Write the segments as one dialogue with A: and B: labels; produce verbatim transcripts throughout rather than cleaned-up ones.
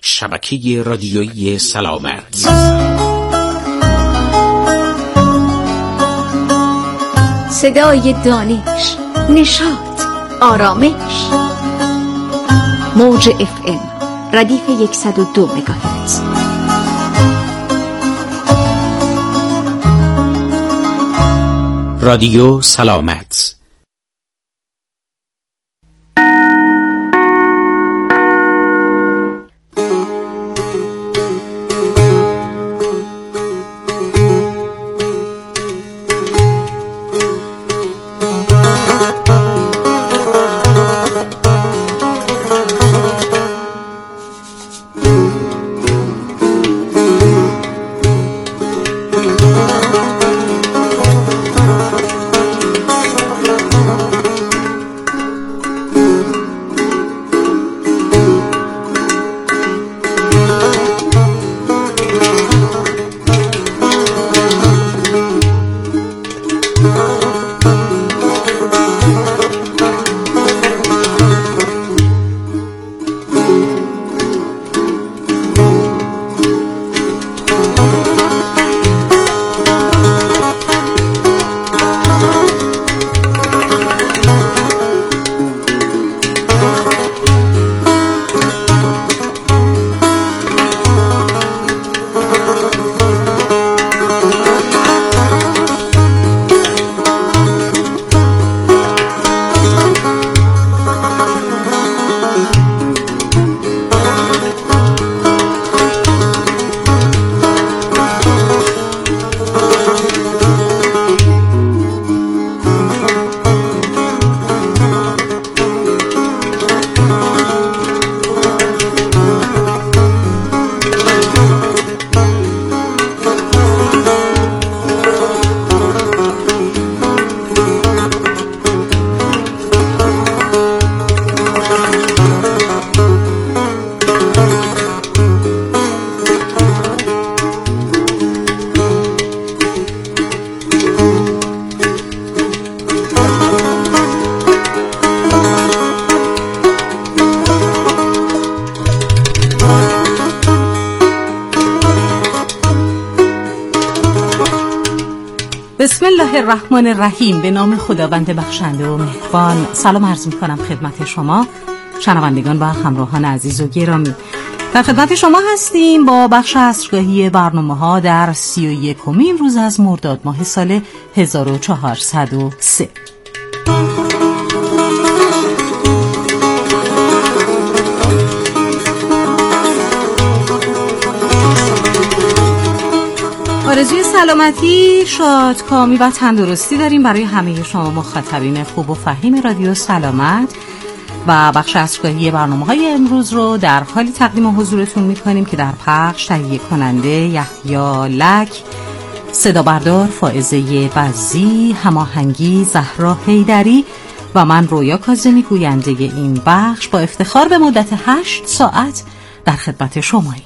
A: شبکه رادیویی سلامت.
B: صدای دانش، نشاط، آرامش. موج اف ام ردیف صد و دو مگاهرتز.
A: رادیو سلامت.
C: بسم الله الرحمن الرحیم. به نام خداوند بخشنده و مهربان. سلام عرض می‌کنم خدمت شما شنوندگان و همراهان عزیز و گرامی. در خدمت شما هستیم با بخش عصرگاهی برنامه‌ها در سی و یکمین روز از مرداد ماه سال هزار و چهارصد و سه. آرزوی سلامتی، شادکامی و تندرستی داریم برای همه شما مخاطبین خوب و فهیم رادیو سلامت و بخش عصرگاهی برنامه‌های امروز رو در حالی تقدیم حضورتون می‌کنیم که در پخش تهیه کننده یحیی لک، صدا بردار فائزه بزی، هماهنگی زهرا حیدری و من رویا کاظمی گوینده این بخش با افتخار به مدت هشت ساعت در خدمت شماییم.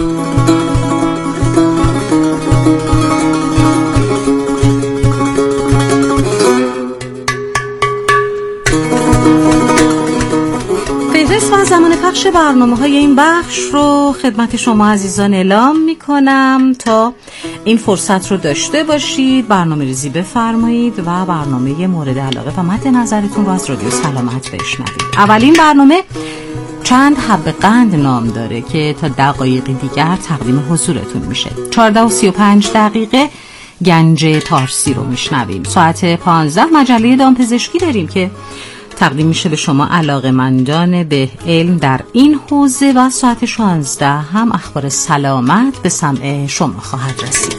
C: فهرست و زمان پخش برنامه‌های این بخش رو خدمت شما عزیزان اعلام می‌کنم تا این فرصت رو داشته باشید، برنامه‌ریزی بفرمایید و برنامه مورد علاقه و مد نظرتون رو از رادیو سلامت بشنوید. اولین برنامه چند حب قند نام داره که تا دقایقی دیگر تقدیم حضورتون میشه. چهارده و سی و پنج دقیقه گنج پارسی رو میشنویم. ساعت پانزده مجله دامپزشکی داریم که تقدیم میشه به شما علاقه‌مندان به علم در این حوزه و ساعت شانزده هم اخبار سلامت به سمع شما خواهد رسید.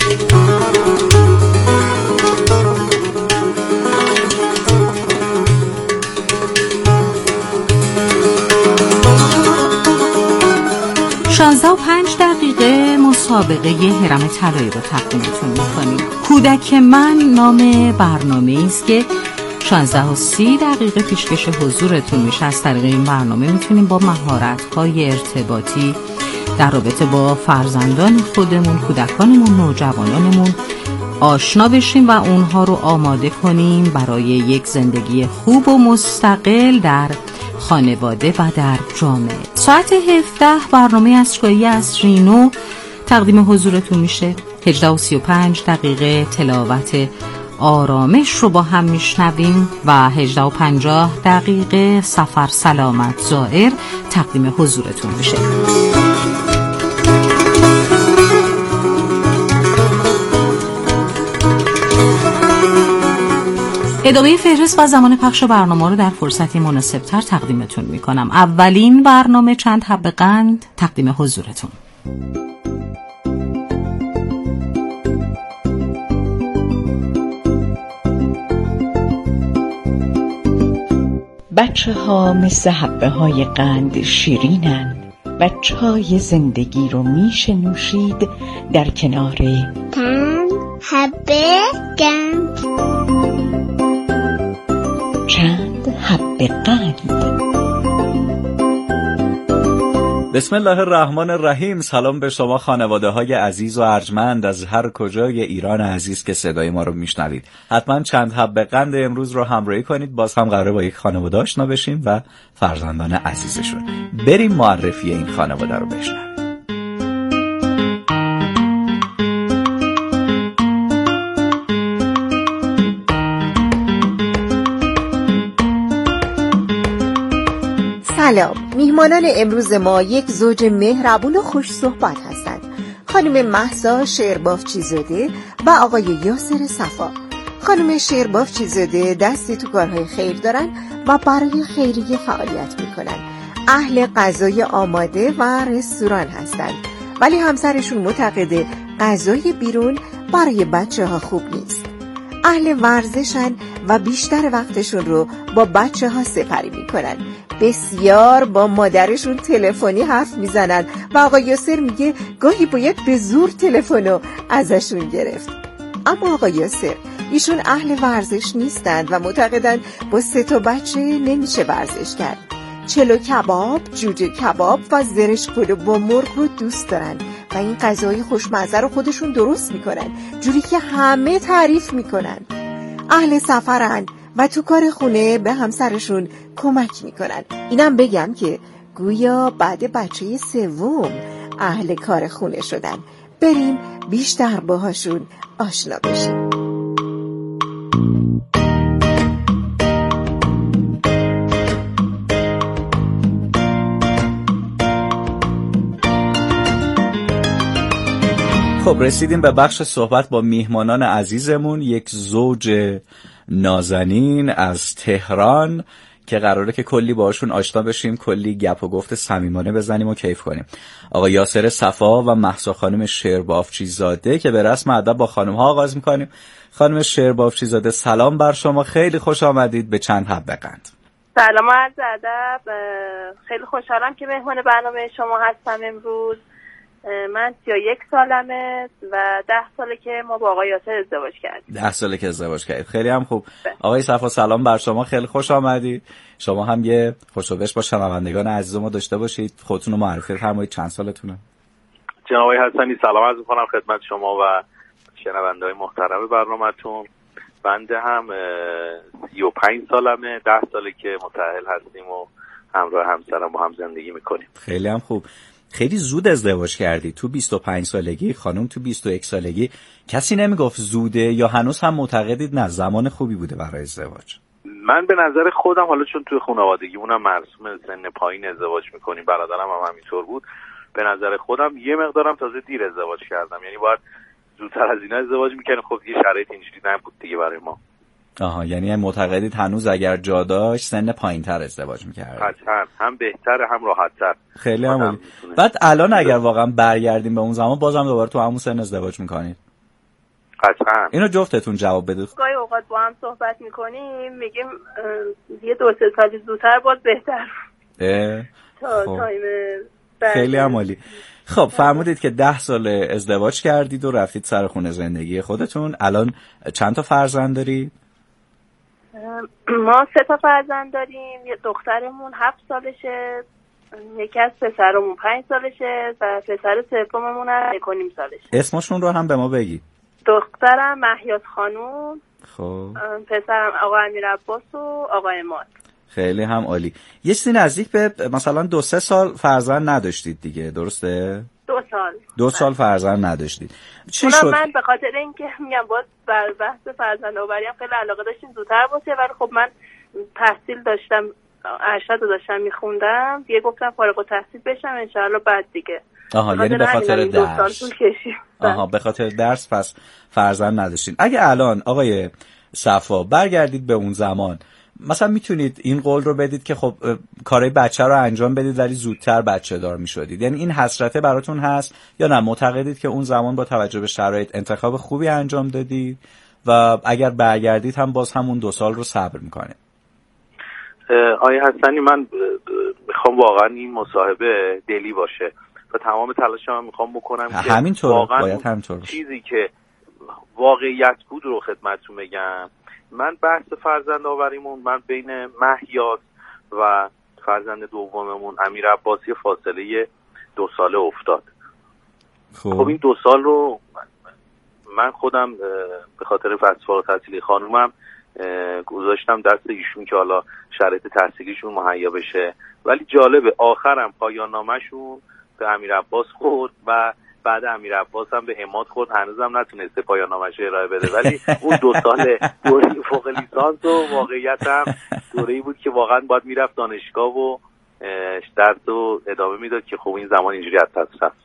C: شانزده و پنج دقیقه مسابقه هرم طلایی رو تقدیمتون میکنیم. کودک من نام برنامه است که شانزده و سی دقیقه پیشکش حضورتون میشه. از طریق این برنامه میتونیم با مهارت‌های ارتباطی در رابطه با فرزندان خودمون، کودکانمون، نوجوانانمون آشنا بشیم و اونها رو آماده کنیم برای یک زندگی خوب و مستقل در خانواده و در جامعه. ساعت هفده برنامه اشکایی از رینو تقدیم حضورتون میشه. هجده و سی و پنج دقیقه تلاوت آرامش رو با هم میشنویم و هجده و پنجاه دقیقه سفر سلامت زائر تقدیم حضورتون میشه. ادامه فهرست و زمان پخش برنامه رو در فرصتی مناسبتر تقدیمتون میکنم. اولین برنامه چند حبه قند تقدیم حضورتون.
D: بچه ها مثل حبه های قند شیرینن و چای زندگی رو میشه نوشید در کنار
E: چند حبه قند.
D: چند حبه قند.
F: بسم الله الرحمن الرحیم. سلام به شما خانواده های عزیز و ارجمند از هر کجای ایران عزیز که صدای ما رو میشنوید. حتما چند حبه قند امروز رو همراهی کنید. باز هم قراره با یک خانواده آشنا بشیم و فرزندان عزیزشون. بریم معرفی این خانواده رو بشنویم.
G: سلام. میهمانان امروز ما یک زوج مهربون و خوش صحبت هستند. خانم مهسا شعربافچی‌زاده و آقای یاسر صفا. خانم شعربافچی‌زاده دستی تو کارهای خیر دارن و برای خیریه فعالیت میکنن. اهل غذای آماده و رستوران هستند، ولی همسرشون معتقده غذای بیرون برای بچه ها خوب نیست. اهل ورزشن و بیشتر وقتشون رو با بچه ها سپری میکنن. بسیار با مادرشون تلفنی حرف میزنن و آقای یاسر میگه گاهی باید به زور تلفنو ازشون گرفت. اما آقای یاسر ایشون اهل ورزش نیستند و معتقدند با سه تا بچه نمیشه ورزش کرد. چلو کباب، جوجه کباب و زرش پلو با مرغ رو دوست دارن و این غذای خوشمزه رو خودشون درست میکنن، جوری که همه تعریف میکنن. اهل سفرن و تو کار خونه به همسرشون کمک میکنن. اینم بگم که گویا بعد بچه سوم اهل کار خونه شدن. بریم بیشتر باهاشون آشنا بشیم.
F: خب رسیدیم به بخش صحبت با میهمانان عزیزمون، یک زوج نازنین از تهران که قراره که کلی باشون آشنا بشیم، کلی گپ و گفت صمیمانه بزنیم و کیف کنیم. آقا یاسر صفا و مهسا خانم شعربافچی‌زاده که به رسم ادب با خانم ها آغاز میکنیم. خانم شعربافچی‌زاده سلام بر شما، خیلی خوش آمدید به چند حبه قند.
H: سلام عرض ادب. خیلی خوشحالم که مهمان برنامه شما هستم امروز. من سی و یک سالمه و ده ساله که ما با آقای یاسر ازدواج کردیم.
F: ده ساله که ازدواج کردید، خیلی هم خوب. آقای صفا سلام بر شما، خیلی خوش آمدید. شما هم یه خوشوبش با شنوندگان عزیز ما داشته باشید، خودتون رو معرفی فرمایید، چند سالتونه؟
I: جناب آقای حسنی سلام عرض می‌کنم خدمت شما و شنونده‌های محترم برنامه‌تون. بنده هم سی و پنج سالمه، ده ساله که متأهل هستیم و همراه همسرم با هم زندگی می‌کنیم.
F: خیلی هم خوب. خیلی زود ازدواج کردی، تو بیست و پنج سالگی، خانم تو بیست و یک سالگی. کسی نمیگفت زوده یا هنوز هم معتقدید نه زمان خوبی بوده برای ازدواج؟
I: من به نظر خودم، حالا چون توی خانوادگیمونم مرسوم سن پایین ازدواج میکنیم، برادرم هم همینطور بود، به نظر خودم یه مقدارم تازه دیر ازدواج کردم. یعنی باید زودتر از اینا ازدواج میکنیم. خب یه شرایط اینجوری نبود دیگه برای ما.
F: آها، یعنی معتقدید هنوز اگر جا داشت سن پایین‌تر ازدواج می‌کرد.
I: قطعاً هم بهتر هم راحت‌تر.
F: خیلی هم. بعد الان اگر واقعا برگردیم به اون زمان بازم دوباره تو همون سن ازدواج می‌کنید؟
I: قطعاً.
F: اینو جفتتون جواب بدید.
H: گاهی اوقات با هم صحبت می‌کنیم میگیم یه دو سه سال زودتر باز بهتر.
F: اه.
H: تا
F: خب.
H: تایم
F: خیلی عالی. خب فرمودید که ده سال ازدواج کردید و رفتید سر خونه زندگی خودتون. الان چند تا فرزند دارید؟
H: ما سه تا فرزند داریم. یه دخترمون هفت سالشه، یکی از پسرمون پنج سالشه و پسر سوممون هم یک و نیم سالشه.
F: اسمشون رو هم به ما بگی.
H: دخترم مهیاس خانوم،
F: خب
H: پسرم آقا امیر عباس و آقا اماد.
F: خیلی هم عالی. یه چیزی نزدیک به مثلا دو سه سال فرزند نداشتید دیگه، درسته؟
H: دو سال
F: دو سال فرزند نداشتید. چی
H: شد؟
F: من
H: به خاطر اینکه میگم باز بر بحث فرزند آوری هم خیلی علاقه داشتیم زودتر باشه، ولی خب من تحصیل داشتم، ارشد رو داشتم میخوندم دیگه، گفتم فارغ التحصیل بشم انشاءالله بعد دیگه.
F: آها، یعنی به خاطر درس. آها، به خاطر درس پس فرزند نداشتین. اگه الان آقای صفا برگردید به اون زمان، مثلا میتونید این قول رو بدید که خب کارهای بچه رو انجام بدید ولی زودتر بچه دار میشدید، یعنی این حسرته براتون هست یا نه معتقدید که اون زمان با توجه به شرایط انتخاب خوبی انجام دادید و اگر برگردید هم باز همون دو سال رو صبر میکنه؟
I: آقای حسنی، من میخوام واقعا این مصاحبه دلی باشه و تمام تلاشم میخوام بکنم که
F: همینطور
I: واقعا
F: باید همینطور
I: چیزی که واقعیت بود رو خدمتتون بگم. من بحث فرزند آوریمون، من بین مهیاس و فرزند دوممون امیر عباسی فاصله دو ساله افتاد. خب, خب این دو سال رو من خودم به خاطر فسفار تحصیلی خانومم گذاشتم دست ایشون که حالا شرایط تحصیلیشون مهیا بشه، ولی جالبه آخرم پایان نامه‌شون به امیر عباس خورد و بعد امیر عباس هم به عماد خورد، هنوزم نتونسته پایان نامه‌اش ارائه بده. ولی اون دو سال دوره فوق لیسانس و واقعیت هم دوره‌ای بود که واقعا باید میرفت دانشگاه و درس رو ادامه میداد که خب این زمان اینجوری از دست رفت.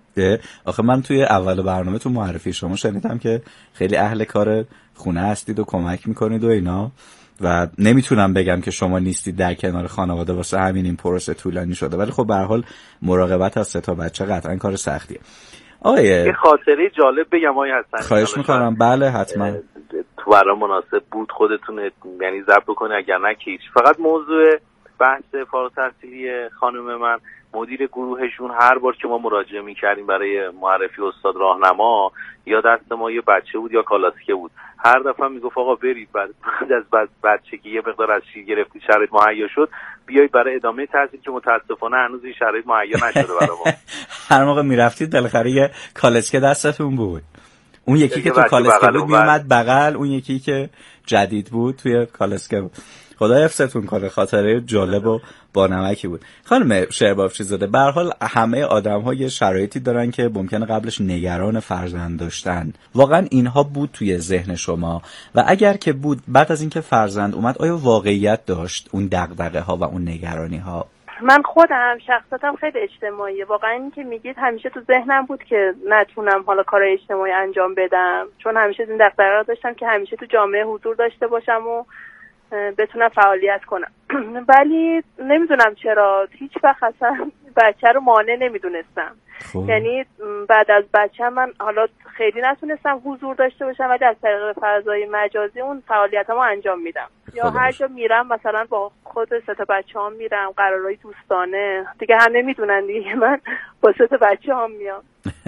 F: آخه من توی اول برنامه تو معرفی شما شنیدم که خیلی اهل کار خونه هستید و کمک میکنید و اینا، و نمیتونم بگم که شما نیستید در کنار خانواده، واسه همین این پروسه طولانی شده، ولی خب به هر حال مراقبت از سه تا بچه قطعا کار سختیه. آقای
I: یه خاطره جالب بگم آقای حسن،
F: خواهش میکنم. بله حتما.
I: تو برای مناسب بود خودتون یعنی ضبط بکنید، اگر نه که هیچ. فقط موضوع بحث فارغ التحصیلی خانم من، مدیر گروهشون هر بار که ما مراجعه میکردیم برای معرفی استاد راهنما، یا دست ما یه بچه بود یا کالاسکه بود، هر دفعه میگفت آقا برید بعد از بعد بچه که یه مقدار از شیر گرفتید شرایط مهیا شد بیایید برای ادامه تحصیل، که متاسفانه هنوز این شرایط مهیا نشده برای ما.
F: هر موقع میرفتید بالاخره یه کالاسکه دستتون بود، اون یکی که تو کالاسکه بود میومد بغل، اون یکی که جدید بود توی کالاسکه بود. خدا حفظتون کنه. خاطره جالب و با نمکی بود. خانم شهربافچی زاده، به هر حال همه آدم‌ها یه شرایطی دارن که ممکنه قبلش نگران فرزند داشتن. واقعا اینها بود توی ذهن شما؟ و اگر که بود، بعد از اینکه فرزند اومد آیا واقعیت داشت اون دغدغه‌ها و اون نگرانی‌ها؟
H: من خودم شخصیتم خیلی اجتماعیه، واقعا این که میگید همیشه تو ذهنم بود که نتونم حالا کار اجتماعی انجام بدم، چون همیشه این دغدغه داشتم که همیشه تو جامعه حضور داشته باشم و بتونم فعالیت کنم. ولی نمیدونم چرا هیچ وقت اصلا بچه رو مانع نمیدونستم. یعنی بعد از بچه من حالا خیلی نتونستم حضور داشته باشم، ولی از طریق فضای مجازی اون فعالیتمو انجام میدم. یا هر جا میرم مثلا با خود سه تا بچه‌هام میرم، قرارهای دوستانه دیگه، همه میدونن دیگه من با سه تا بچه‌هام میام.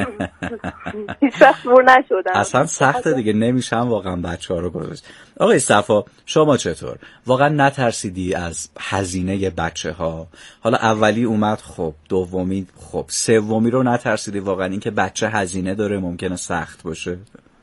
H: هیچ وقت بور نشدم.
F: اصلا سخته دیگه، نمیشم واقعا بچه‌ها رو گذاشت. آقای صفا شما چطور؟ واقعا نترسیدی از هزینه بچه‌ها؟ حالا اولی اومد، خب دومی، خب سومی رو نترسیدی واقعا اینکه بچه هزینه داره ممکنه سخت باشه؟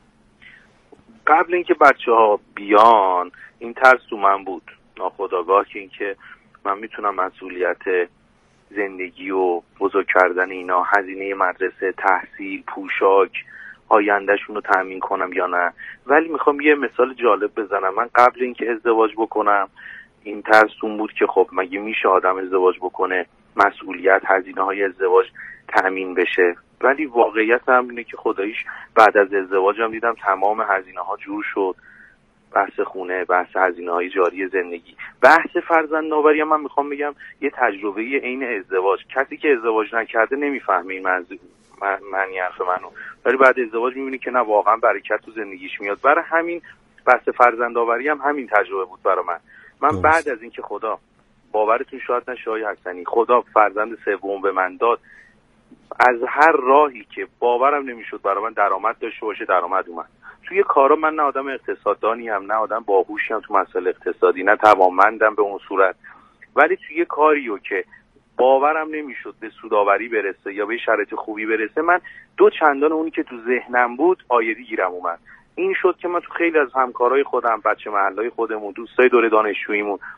I: قبل اینکه بچه‌ها بیان این ترس تو من بود ناخودآگاه، که اینکه من میتونم مسئولیت زندگی و بزرگ کردن اینا، هزینه مدرسه، تحصیل، پوشاک، آیندهشون رو تأمین کنم یا نه. ولی میخوام یه مثال جالب بزنم. من قبل اینکه ازدواج بکنم این ترس اون بود که خب مگه میشه آدم ازدواج بکنه مسئولیت، هزینه های ازدواج تأمین بشه؟ ولی واقعیت هم اینه که خداییش بعد از ازدواجم دیدم تمام هزینه ها جور شد. بحث خونه، بحث هزینه های جاری زندگی، بحث فرزند آوری هم من میخوام بگم یه تجربه عین ازدواج. کسی که ازدواج نکرده نمیفهمه این منظور معنی حرف منو، ولی بعد ازدواج میبینی که نه واقعا برکت تو زندگیش میاد. برای همین بحث فرزند آوری هم همین تجربه بود برای من. من دوست. بعد از اینکه خدا، باورتون شاید نشه آقای حسنی، خدا فرزند سوم به من داد، از هر راهی که باورم نمیشد برای من درآمد داشته باشه درآمد اومد. توی کارا من نه آدم اقتصاددانی هم، نه آدم باهوشی هم تو مسائل اقتصادی، نه توانمندم به اون صورت، ولی توی کاریو که باورم نمیشد به سودآوری برسه یا به شرایط خوبی برسه، من دو چندان اونی که تو ذهنم بود آیدی گیرم اومد. این شد که من تو خیلی از همکارای خودم، بچه محلای خودمون، دوستای دوره دانشجوییمون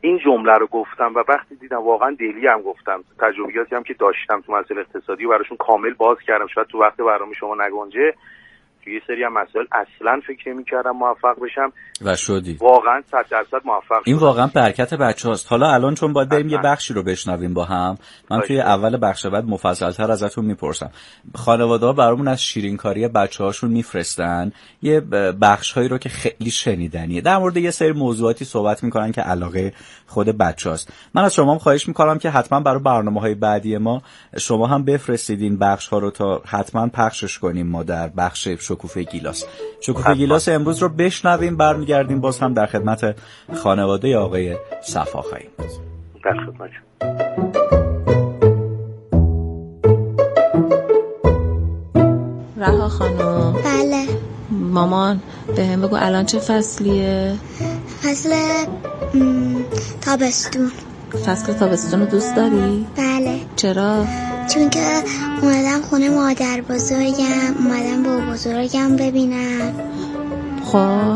I: این جمله رو گفتم و وقتی دیدم واقعا دلی هم گفتم، تجربیاتی هم که داشتم تو مسائل اقتصادی و براشون کامل باز کردم. شاید تو وقت برنامه شما نگنجه، تو یه سری هم مسائل اصلا فکر نمی‌کردم موفق بشم
F: و شدی.
I: واقعا صد درصد موفق شدم.
F: این واقعا برکت بچه‌هاست. حالا الان چون باید بریم یه بخشی رو بشنویم با هم، من توی اول بخش بعد مفصل‌تر ازتون میپرسم. خانواده‌ها برامون از شیرینکاری بچه‌هاشون میفرستن یه بخش‌هایی رو که خیلی شنیدنیه، در مورد یه سری موضوعاتی صحبت میکنن که علاقه خود بچه‌هاست. من از شما هم خواهش میکنم که حتما برای برنامه‌های بعدی ما شما هم بفرستید بخش‌ها رو تا حتما پخشش کنیم ما در بخش شکوفه گیلاس. شکوفه گیلاس امروز رو بشنویم، برمیگردیم باز هم در خدمت خانواده آقای صفا خواهیم.
I: در خدمت.
J: رها خانم.
E: بله.
J: مامان به هم بگو الان چه فصلیه؟
E: فصل م... تابستون.
J: فصل تابستون رو دوست داری؟
E: بله.
J: چرا؟
E: چون که اومدم خونه مادر بزرگم، اومدم با بزرگم ببینم.
J: خب اه...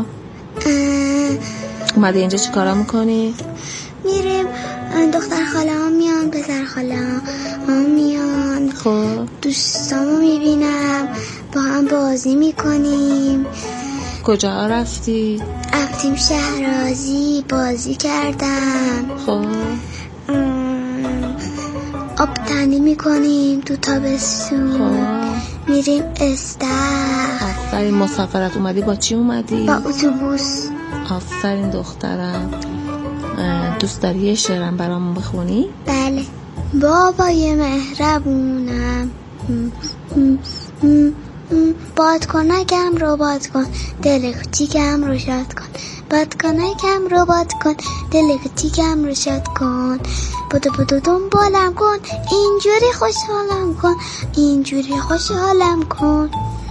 J: اومده اینجا چی کارا میکنی؟
E: میریم دختر خاله ها میان، پسر خاله ها میان.
J: خب
E: دوستامو میبینم، با هم بازی میکنیم.
J: کجا رفتی؟
E: رفتیم شهرازی، بازی کردم.
J: خب
E: آب تنی میکنیم تو تابستون.
J: خب
E: میریم استخر.
J: آفرین. مسافرت اومدی با چی اومدی؟
E: با اتوبوس.
J: آفرین دخترم. دوست داری یه شعرم برامون بخونی؟
E: بله. بابای مهربونم، باد کنکم رو باد کن، دل کوچیکم رو شاد کن. باد کنکم رو باد کن، دل کوچیکم رو شاد کن. بدو بدو دنبالم کن، اینجوری خوشحالم کن، اینجوری خوشحالم کن.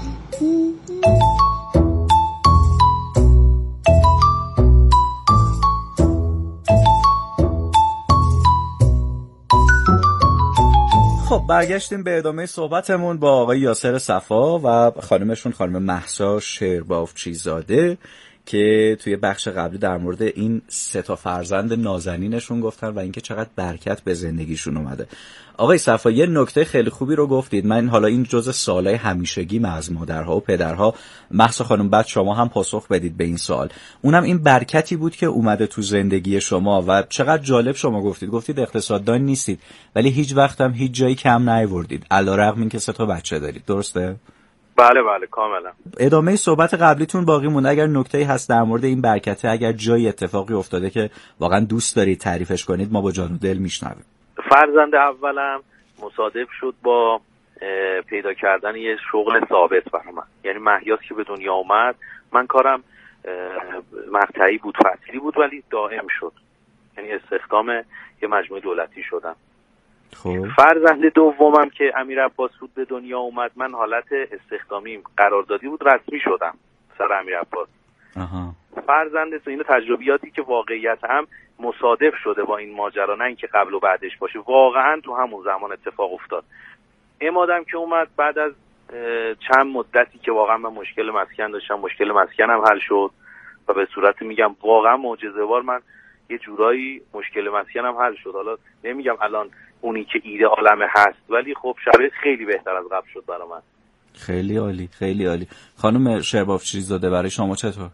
F: خب برگشتیم به ادامه صحبتمون با آقای یاسر صفا و خانمشون خانم مهسا شعربافچی‌زاده که توی بخش قبلی در مورد این سه تا فرزند نازنینشون گفتن و اینکه چقدر برکت به زندگیشون اومده. آقای صفا یه نکته خیلی خوبی رو گفتید. من حالا این جزء سوالای همیشگیم از مادرها و پدرها، مهسا خانم بعد شما هم پاسخ بدید به این سوال. اونم این برکتی بود که اومده تو زندگی شما و چقدر جالب شما گفتید. گفتید اقتصاددان نیستید ولی هیچ وقت هم هیچ جایی کم نیاوردید علیرغم اینکه سه تا بچه دارید. درسته؟
I: بله بله کاملا.
F: ادامه صحبت قبلیتون باقی مونده. اگر نکته‌ای هست در مورد این برکته، اگر جایی اتفاقی افتاده که واقعا دوست دارید تعریفش کنید، ما با جان و دل میشنویم.
I: فرزند اولم مصادف شد با پیدا کردن یه شغل ثابت برای من. یعنی مهیاس که به دنیا اومد، من کارم مقطعی بود، فصلی بود ولی دائم شد. یعنی استخدام یه مجموعه دولتی شدم.
F: خب
I: فرزند دومم که امیر عباس بود به دنیا اومد، من حالت استخدامی قراردادی بود رسمی شدم سر امیر عباس.
F: آها.
I: فرزند سو این تجربیاتی که واقعیت هم مصادف شده با این ماجرا، نه اینکه قبل و بعدش باشه، واقعا تو همون زمان اتفاق افتاد. امادم که اومد بعد از چند مدتی که واقعا من مشکل مسکن داشتم، مشکل مسکنم حل شد و به صورت میگم واقعا معجزه‌وار من یه جورایی مشکل مسکنم حل شد. حالا نمیگم الان اونی که ایده عالمه هست ولی خب شرایط خیلی بهتر از قبل شد برای من.
F: خیلی عالی، خیلی عالی. خانم شعربافچی‌زاده برای شما چطور؟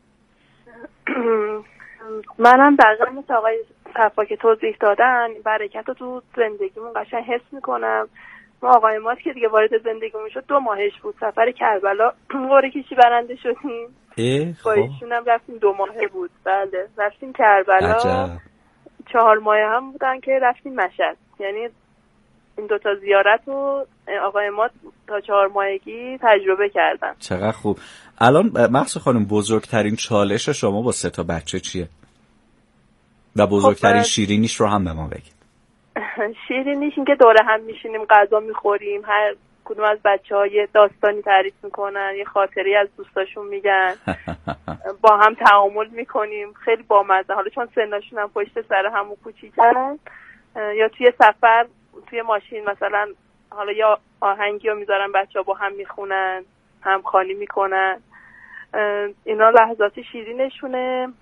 H: منم دقیقا مثل آقای صفا که توضیح دادن برکت رو تو زندگیمون قشنگ حس میکنم. ما آقای مات که دیگه وارد زندگیمون شد دو ماهش بود، سفر کربلا قرعه کشی برنده شدیم. با ایشون هم رفتیم، دو ماهه بود. بله رفتیم کربلا.
F: عجب.
H: چهار ماه هم بودن که رفتیم مشهد. یعنی این دوتا زیارت رو آقای ما تا چهار ماهگی تجربه کردن.
F: چقدر خوب. الان مهسا خانم بزرگترین چالش شما با سه تا بچه چیه؟ و بزرگترین خب شیرینیش رو هم به ما بگید.
H: شیرینیش این که دوره هم میشینیم غذا میخوریم، هر کدوم از بچه‌ها یه داستانی تعریف میکنن، یه خاطری از دوستاشون میگن، با هم تعامل میکنیم، خیلی بامزه. حالا چون سنشون هم پشت سر هم و کوچیکن، یا توی سفر توی ماشین مثلا حالا یا آهنگی رو میذارن بچه‌ها با هم میخونن، هم خوانی میکنن. اینا لحظات شیرینشونه.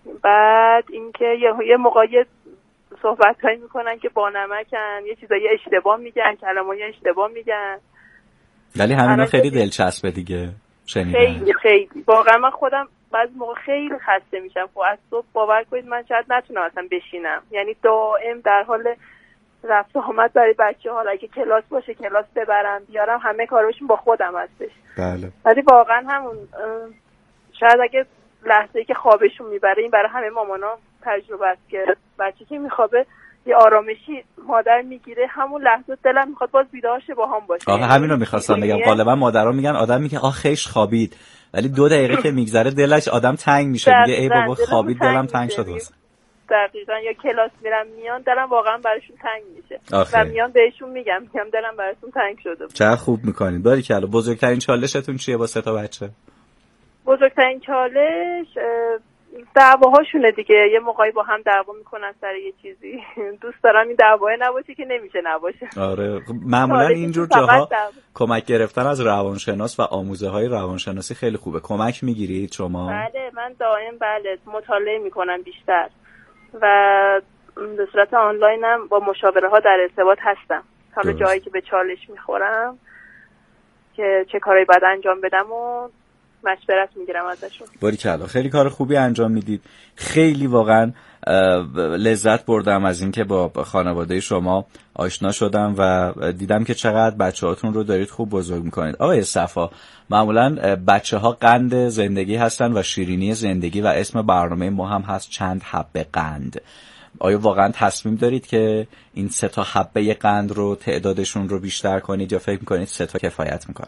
H: بعد اینکه یه یه موقعی صحبتایی میکنن که با نمکن، یه چیزایی اشتباه میگن، کلمه‌ای اشتباه میگن.
F: ولی همینا خیلی دلچسبه دیگه شنیدن.
H: خیلی خیلی واقعا من خودم بعضی موقع خیلی خسته میشم. خب از صبح باور کنید من شاید نتونم اصلا بشینم، یعنی دائم در حال رفت و آمد برای بچه‌ها. اگه کلاس باشه کلاس ببرم بیارم، همه کاراشون با خودم هستش.
F: بله.
H: ولی واقعا همون شاید اگه لحظه‌ای که خوابشون میبره، این برای همه مامانا تجربه است که بچه که میخوابه یه آرامشی مادر میگیره، همون لحظه دلم میخواد باز بیدار شه با هم باشه.
F: آخه همین رو میخواستم بگم، غالبا مادرها میگن آدم میگه آ خیش خوابید، ولی دو دقیقه که میگذره دلش آدم تنگ میشه، میگه ای بابا خوابید دلم تنگ شد واسه.
H: دقیقاً. یا کلاس میرم میان دلم واقعا براشون تنگ میشه و میان بهشون میگم میگم دلم براشون تنگ شده.
F: چقدر خوب میکنید. باریکلا. بزرگترین چالشتون چیه با سه تا بچه؟
H: بزرگترین چالش دعواهاشونه دیگه. یه موقعی با هم دعوا میکنن سر یه چیزی، دوست دارم این دعوا نباشه که نمیشه نباشه.
F: آره معمولا اینجور جاها کمک گرفتن از روانشناس و آموزه های روانشناسی خیلی خوبه. کمک میگیرید شما؟
H: بله من دائم بله مطالعه میکنم بیشتر و به صورت آنلاین هم با مشاوره ها در ارتباط هستم. حالا جایی که به چالش میخورم که چه کارایی باید انجام بدم و مشورت میگیرم ازشون.
F: باریکلا. خیلی کار خوبی انجام میدید. خیلی واقعا لذت بردم از اینکه با خانواده شما آشنا شدم و دیدم که چقدر بچه‌هاتون رو دارید خوب بزرگ میکنید. آقای صفا، معمولا بچه‌ها قند زندگی هستن و شیرینی زندگی و اسم برنامه ما هم هست چند حبه قند. آیا واقعا تصمیم دارید که این سه تا حبه قند رو تعدادشون رو بیشتر کنید یا فکر میکنید سه تا کفایت میکنه؟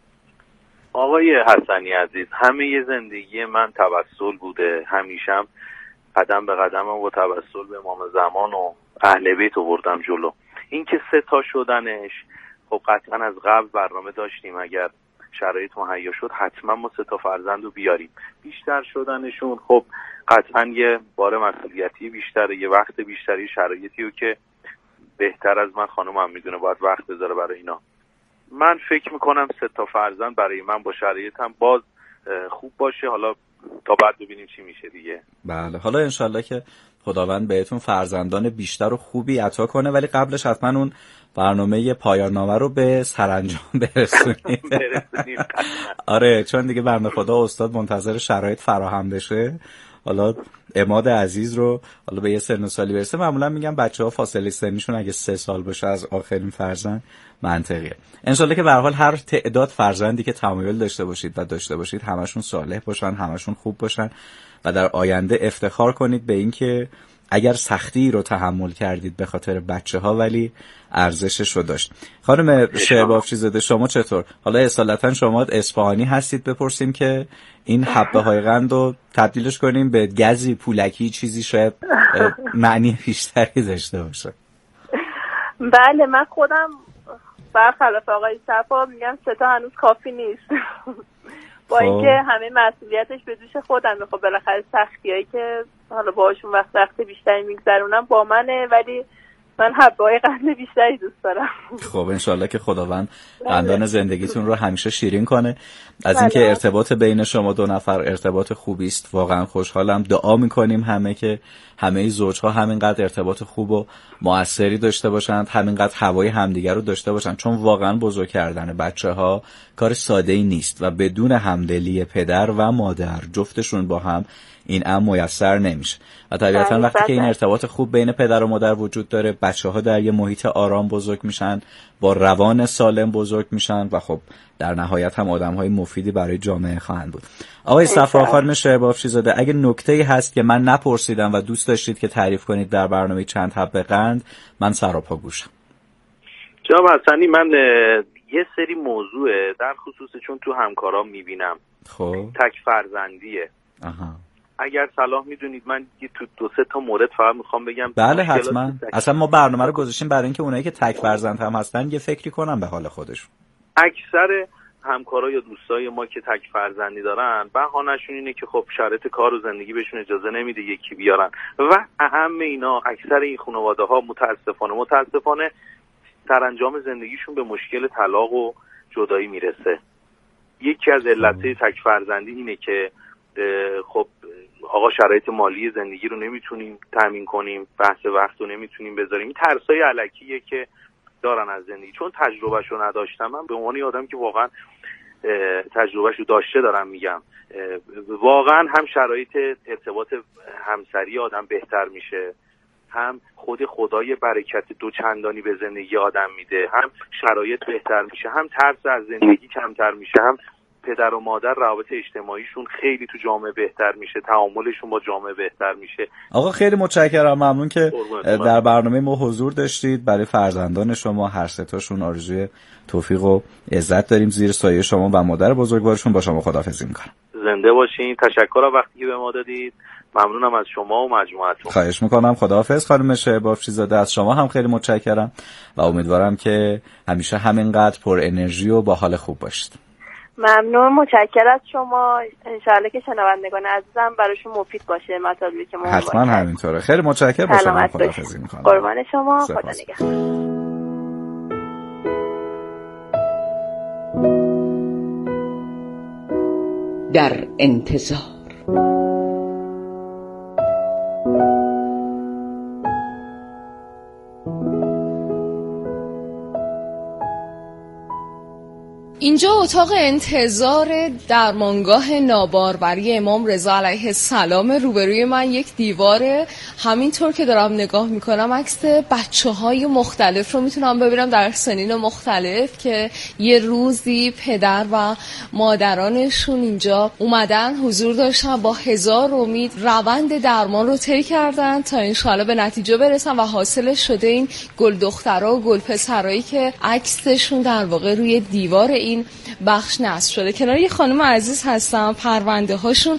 I: آقای حسنی عزیز، همه زندگی من توسل بوده، همیشم قدم به قدم و توسل به امام زمان و اهل بیت آوردم جلو. این که سه تا شدنش خب قطعا از قبل برنامه داشتیم، اگر شرایط مهیا شد حتما ما سه تا فرزند رو بیاریم. بیشتر شدنشون خب قطعا یه بار مسئولیتی بیشتره، یه وقت بیشتری، شرایطی رو که بهتر از من خانومم میدونه باید وقت بذاره برای اینا. من فکر میکنم سه تا فرزند برای من با شرایطم باز خوب باشه، حالا تا بعد ببینیم چی میشه دیگه.
F: بله حالا انشالله که خداوند بهتون فرزندان بیشتر و خوبی عطا کنه، ولی قبلش حتما اون برنامه پایان نامه رو به سرانجام برسونید. آره چون دیگه بنده خدا استاد منتظر شرایط فراهم بشه. حالا عماد عزیز رو حالا به یه سن و سالی برسه، معمولا میگم بچه‌ها فاصله سنیشون اگه سه سال باشه از آخرین فرزند منطقیه. انشالله که به هر حال هر تعداد فرزندی که تمایل داشته باشید و داشته باشید همشون صالح باشن، همشون خوب باشن و در آینده افتخار کنید به این که اگر سختی رو تحمل کردید به خاطر بچه‌ها ولی ارزشش رو داشت. خانم شهربافچی زاده شما چطور؟ حالا اصالتا شما اصفهانی هستید، بپرسیم که این حبه های قند رو تبدیلش کنیم به گزی پولکی چیزی شاید معنی بیشتری داشته باشه.
H: بله من خودم برخلاف آقای صفا میگم سه تا هنوز کافی نیست. با اینکه همه مسئولیتش به دوش خودمه، خب بالاخره سختیایی که حالا باهاشون وقت وقت بیشتری میگذرونم با منه، ولی من حبه‌های قند بیشتری دوست دارم.
F: خب انشالله که خداوند قندان زندگیتون رو همیشه شیرین کنه. از اینکه ارتباط بین شما دو نفر ارتباط خوبی است واقعا خوشحالم. دعا میکنیم همه که همه زوجها همینقدر ارتباط خوب و موثری داشته باشند، همینقدر هوای همدیگر رو داشته باشند، چون واقعا بزرگ کردن بچه‌ها کار ساده‌ای نیست و بدون همدلی پدر و مادر جفتشون با هم این امر میسر نمیشه. و طبیعتا وقتی که این ارتباط خوب بین پدر و مادر وجود داره، بچه‌ها در یه محیط آرام بزرگ میشن، با روان سالم بزرگ میشن و خب در نهایت هم آدم‌های مفیدی برای جامعه خواهند بود. آقای صفا، خانم شهربافچی زاده، اگه نکته‌ای هست که من نپرسیدم و دوست داشتید که تعریف کنید در برنامه چند حبه قند، من سراپا گوشم.
I: جناب حسنی، من یه سری موضوع در خصوص چون تو همکارام میبینم
F: خب
I: تک فرزندیه.
F: آها.
I: اگر صلاح میدونید من تو دو سه تا مورد فقط میخوام بگم.
F: بله حتما. اصلا ما برنامه رو گذاشتیم برای اینکه اونایی که تک فرزند هم هستن یه فکری کنن به حال خودشون.
I: اکثر همکارا یا دوستای ما که تک فرزندی دارن بهانه‌شون اینه که خب شرایط کار و زندگی بهشون اجازه نمیده یکی بیارن و اهم اینا اکثر این خانواده‌ها متاسفانه متاسفانه سرانجام زندگیشون به مشکل طلاق و جدایی میرسه. یکی از علتهای تک فرزندی اینه که خب آقا شرایط مالی زندگی رو نمیتونیم تامین کنیم، بحث وقت رو نمیتونیم بذاریم. این ترسای الکیه که دارن از زندگی. چون تجربهشو نداشتم، من به عنوان آدمی که واقعا تجربهشو داشته دارم میگم، واقعا هم شرایط ارتباط همسری آدم بهتر میشه، هم خود خدای برکت دو چندانی به زندگی آدم میده، هم شرایط بهتر میشه، هم ترس از زندگی کمتر میشه، هم پدر و مادر روابط اجتماعیشون خیلی تو جامعه بهتر میشه، تعاملشون با جامعه بهتر میشه.
F: آقا خیلی متشکرم، ممنون که در برنامه ما حضور داشتید. برای فرزندان شما هر سه تاشون آرزوی توفیق و عزت داریم. زیر سایه شما و مادر بزرگوارشون با شما خداحافظی میکنم.
I: زنده باشین. تشکر از وقتی که به ما دادید. ممنونم از شما و مجموعتون.
F: خواهش میکنم. خداحافظ خانم شهربافچی زاده. از شما هم خیلی متشکرم و امیدوارم که همیشه همینقدر پر انرژی و با حال خوب باشید.
H: ممنون، متشکرم از شما. انشالله که شنوندگان عزیزم براشون مفید باشه مطالبی که ما
F: حتما همینطوره. خیلی متشکرم. با شما خداحافظی میکنم.
H: قربان شما. خدا نگهدار.
D: در انتظار.
K: اینجا اتاق انتظار درمانگاه ناباربری امام رضا علیه السلام. روبروی من یک دیواره، همینطور که دارم نگاه میکنم عکس بچه های مختلف رو میتونم ببینم در سنین مختلف که یه روزی پدر و مادرانشون اینجا اومدن حضور داشتن، با هزار امید روند درمان رو طی کردن تا انشالله به نتیجه برسن و حاصل شده این گل دخترها و گل پسرایی که عکسشون در واقع روی دیوار این بخش نصب شده. کنار یه خانم عزیز هستم، پرونده هاشون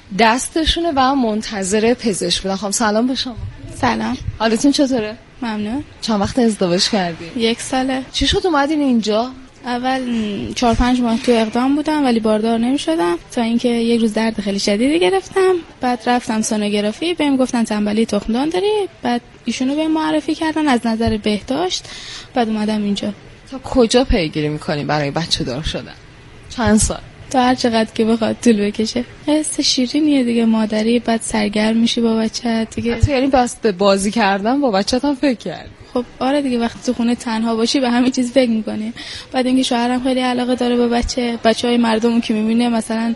K: دستشونه و منتظر پزشک بودن. خانم سلام به شما.
L: سلام.
K: حالتون چطوره؟
L: ممنون.
K: چند وقت ازدواج کردی؟
L: یک ساله.
K: چی شد اومدین اینجا؟
L: اول چهار پنج ماه تو اقدام بودم ولی باردار نمی‌شدم تا اینکه یک روز درد خیلی شدیدی گرفتم. بعد رفتم سونوگرافی، بهم گفتن تنبلی تخمدان داری. بعد ایشونو بهم معرفی کردن از نظر بهداشت. بعد اومدم اینجا.
K: تا کجا پیگیری می‌کنی برای بچه دار شدن؟ چند سال؟
L: تا هر چقدر که بخواد طول بکشه. حس شیرینیه دیگه، مادری، بعد سرگرم میشی با بچه‌ت دیگه.
K: تو یعنی بس به بازی کردن با بچه‌ت هم فکر کردی؟
L: خب آره دیگه، وقتی تو خونه تنها باشی به همین چیز فکر می‌کنی. بعد اینکه شوهرم خیلی علاقه داره به بچه، بچهای مردمو که می‌بینه مثلا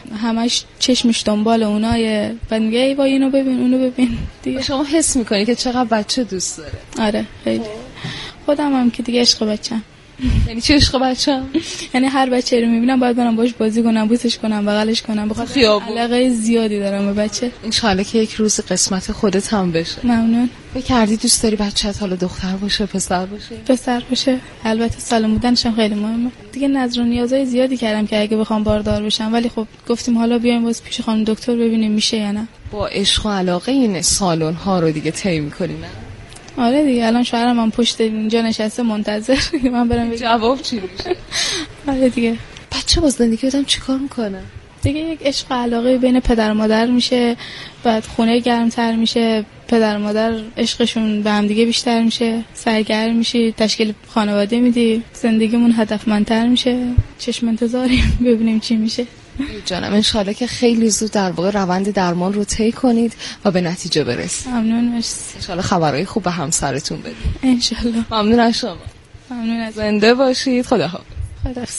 L: همش چشمش دنبال اونایه، بعد میگه ای وای اینو ببین اونو ببین دیگه.
K: شما حس می‌کنی که چقدر بچه دوست داره؟
L: آره خیلی. خودم هم که دیگه عشق بچه‌م.
K: یعنی چه عشق بچه‌م؟
L: یعنی هر بچه‌ای رو می‌بینم باید برم باهاش بازی کنم، بوسش کنم، بغلش کنم. بخاطر علاقه زیادی دارم به بچه.
K: ان شاءالله که یک روز قسمت خودت هم بشه.
L: ممنون.
K: فکر کردی دوست داری بچه‌ت حالا دختر باشه پسر باشه؟
L: پسر باشه. البته سالم بودنش هم خیلی مهمه. دیگه نظر و نیازهای زیادی کردم که اگه بخوام باردار بشم، ولی خب گفتیم حالا بیایم باز پیش خانم دکتر ببینیم میشه یا نه.
K: با عشق و علاقه این سالن ها رو دیگه طی می‌کنی نه؟
L: آره دیگه، الان شوهرم هم پشت اینجا نشسته منتظر من برم بگم
K: جواب چی میشه.
L: آره دیگه.
K: بچه با زندگی آدم چیکار میکنه؟
L: دیگه یک عشق و علاقه بین پدر و مادر میشه، بعد خونه گرمتر میشه، پدر و مادر عشقشون به هم دیگه بیشتر میشه، سرگرم میشی، تشکیل خانواده میدی، زندگیمون هدفمندتر میشه. چشم انتظاریم ببینیم چی میشه.
K: جانم انشالله که خیلی زود در واقع روند درمان رو طی کنید و به نتیجه برسید.
L: ممنون. مرسی.
K: انشالله خبرهای خوب به همسرتون بدید.
L: انشالله.
K: ممنون از شما.
L: ممنون از
K: زنده باشید. خداحافظ.
L: خداحافظ.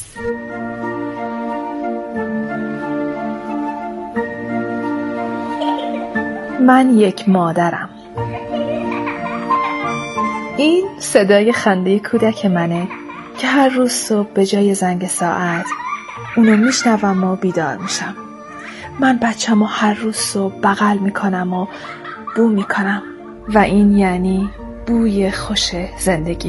M: من یک مادرم. این صدای خنده کودک منه که هر روز صبح به جای زنگ ساعت اونو میشنوم و بیدار میشم. من بچه‌مو هر روز صبح بغل میکنم و بو میکنم و این یعنی بوی خوش زندگی.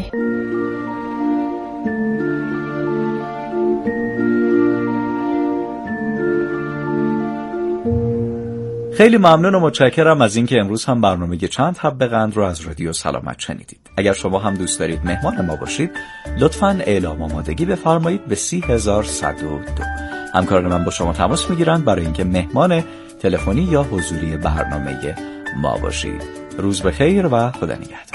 F: خیلی ممنون و متشکرم از اینکه امروز هم برنامه چند حبه قند رو از رادیو سلامت شنیدید. اگر شما هم دوست دارید مهمان ما باشید لطفاً اعلام آمادگی بفرمایید به سی هزار صد و دو. همکاران من با شما تماس میگیرند برای اینکه مهمان تلفنی یا حضوری برنامه ما باشید. روز بخیر و خدا نگهدار.